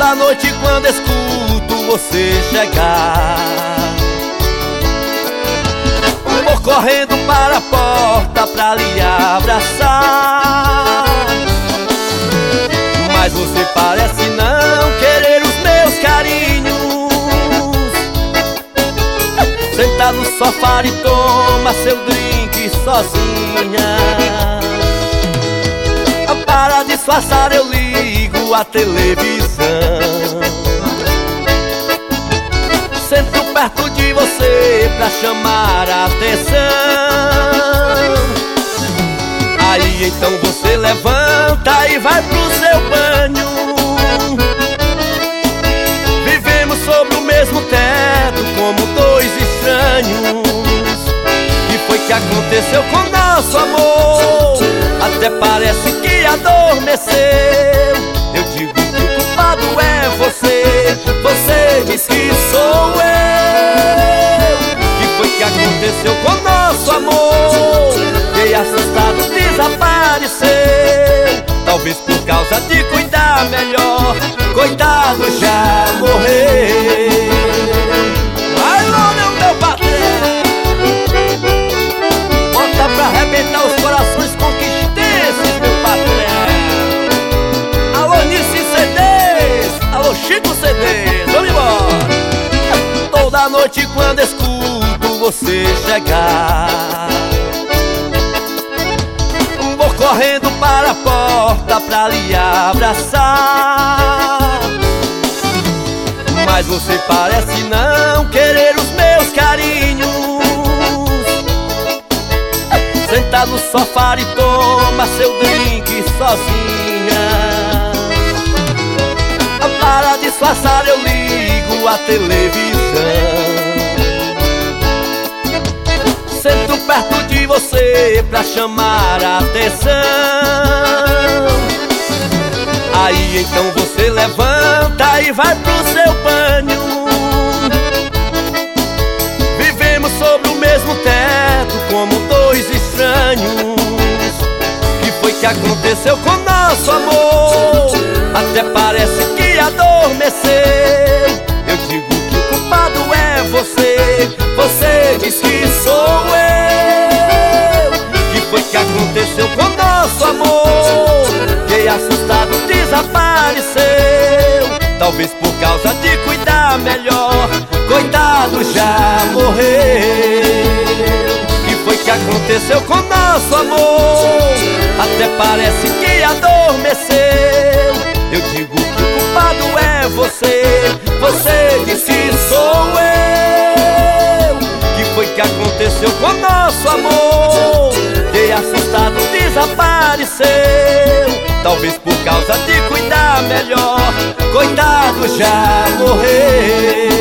Toda noite quando escuto você chegar, vou correndo para a porta pra lhe abraçar. Mas você parece não querer os meus carinhos. Senta no sofá e toma seu drink sozinha. Para disfarçar eu ligo a televisão. Sento perto de você pra chamar a atenção. Aí então você levanta e vai pro seu banho. Vivemos sob o mesmo teto como dois estranhos. Que foi que aconteceu com nosso amor? Até parece que adormeceu. Eu digo que o culpado é você. Você diz que sou eu. Que foi que aconteceu com nosso amor? Fiquei assustado, desapareceu. Talvez por causa de cuidar melhor. Coitado, já morreu. Vai logo, meu patrão. Bota pra arrebentar os corações conquistenses, meu patrão. Alô, Nice CDs. Alô, Chico CDs. Vamos embora. Toda noite quando escuto você chegar, vou correndo para a porta pra lhe abraçar. Mas você parece não querer os meus carinhos. Senta no sofá e toma seu drink sozinha. Para disfarçar eu ligo a televisão. Sento perto de você pra chamar a atenção. Aí então você levanta e vai pro seu banho. Vivemos sob o mesmo teto como dois estranhos. Que foi que aconteceu com nosso amor? Até parece que adormeceu. Eu digo que o culpado é você. Você diz que sou eu. Que foi que aconteceu com nosso amor? Fiquei assustado, desapareceu. Talvez por causa de cuidar melhor. Coitado, já morreu. Que foi que aconteceu com nosso amor? Até parece que adormeceu. Eu digo que o culpado é você. Você diz que sou eu. Que foi que aconteceu com nosso amor? Fiquei assustado, desapareceu. Talvez por causa de cuidar melhor. Coitado, já morreu.